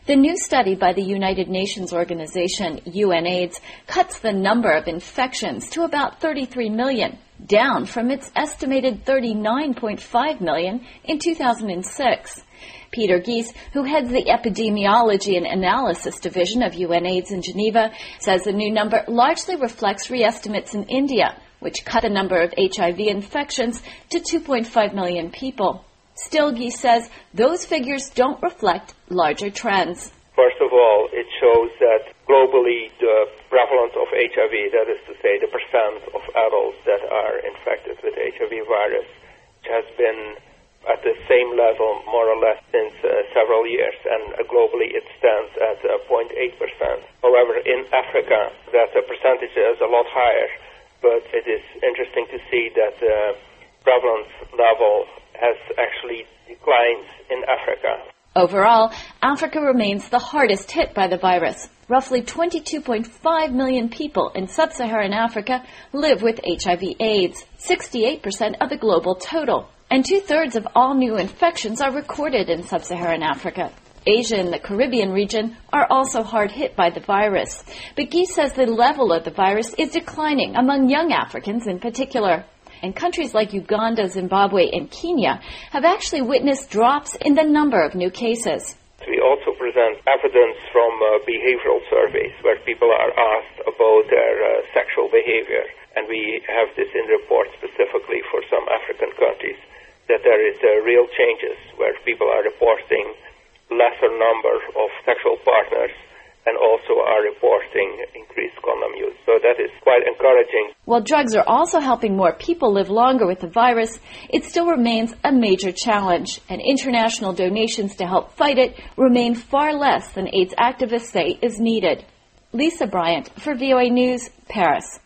The new study by the United Nations organization UNAIDS cuts the number of infections to about 33 million, down from its estimated 39.5 million in 2006. Peter Gies, who heads the Epidemiology and Analysis Division of UNAIDS in Geneva, says the new number largely reflects re-estimates in India, which cut the number of HIV infections to 2.5 million people. Still, Gies says those figures don't reflect larger trends. First of all, it shows that globally the prevalence of HIV, that is to say the percent of adults that are infected with HIV virus, has been at the same level more or less since several years, and globally it stands at 0.8%. However, in Africa, that percentage is a lot higher, but it is interesting to see that the prevalence level has actually declined in Africa. Overall, Africa remains the hardest hit by the virus. Roughly 22.5 million people in sub-Saharan Africa live with HIV/AIDS, 68% of the global total, and two-thirds of all new infections are recorded in sub-Saharan Africa. Asia and the Caribbean region are also hard hit by the virus, but Gies says the level of the virus is declining among young Africans in particular. And countries like Uganda, Zimbabwe, and Kenya have actually witnessed drops in the number of new cases. We also present evidence from behavioral surveys where people are asked about their sexual behavior. And we have this in report specifically for some African countries, that there is real changes where people are reporting lesser number of sexual partners and also are reporting increased condom use. So that is quite encouraging. While drugs are also helping more people live longer with the virus, it still remains a major challenge, and international donations to help fight it remain far less than AIDS activists say is needed. Lisa Bryant for VOA News, Paris.